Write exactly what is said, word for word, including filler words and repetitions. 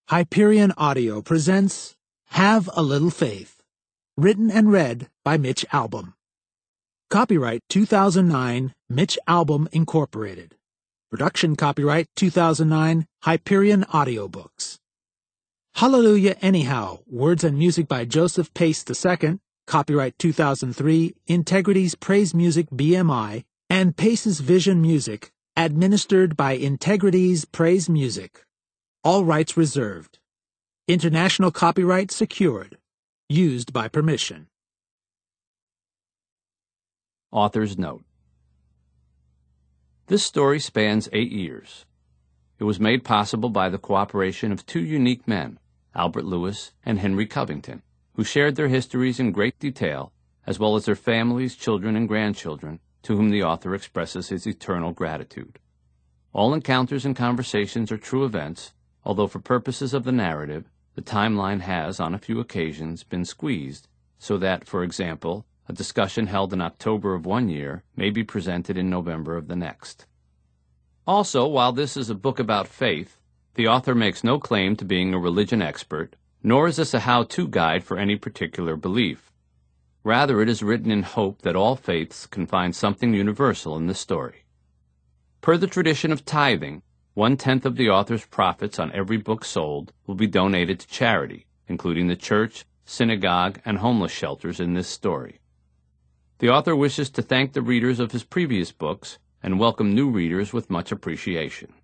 Hyperion Audio presents Have a Little Faith, written and read by Mitch Albom. Copyright two thousand nine, Mitch Albom Incorporated. Production copyright two thousand nine, Hyperion Audiobooks. Hallelujah Anyhow, words and music by Joseph Pace the Second, copyright two thousand three, Integrity's Praise Music B M I, and Pace's Vision Music, administered by Integrity's Praise Music. All rights reserved. International copyright secured. Used by permission. Author's note. This story spans eight years. It was made possible by the cooperation of two unique men, Albert Lewis and Henry Covington, who shared their histories in great detail, as well as their families, children, and grandchildren, to whom the author expresses his eternal gratitude. All encounters and conversations are true events, although for purposes of the narrative, the timeline has, on a few occasions, been squeezed, so that, for example, a discussion held in October of one year may be presented in November of the next. Also, while this is a book about faith, the author makes no claim to being a religion expert, nor is this a how-to guide for any particular belief. Rather, it is written in hope that all faiths can find something universal in the story. Per the tradition of tithing, one-tenth of the author's profits on every book sold will be donated to charity, including the church, synagogue, and homeless shelters in this story. The author wishes to thank the readers of his previous books and welcome new readers with much appreciation.